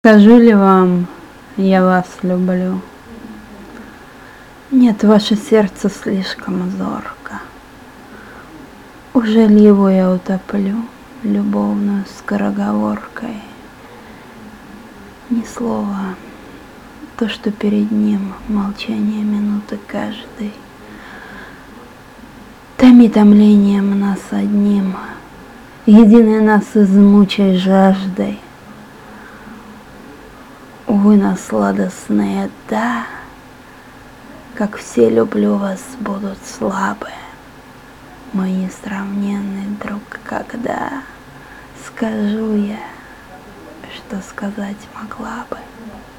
Скажу ли вам, я вас люблю? Нет, ваше сердце слишком зорко. Уже ли его я утоплю любовную скороговоркой? Ни слова, то, что перед ним молчание минуты каждой. Томи томлением нас одним, единой нас измучай жаждой. Увы, на сладостные «да», как все люблю вас, будут слабы. Мой несравненный друг, когда скажу я, что сказать могла бы.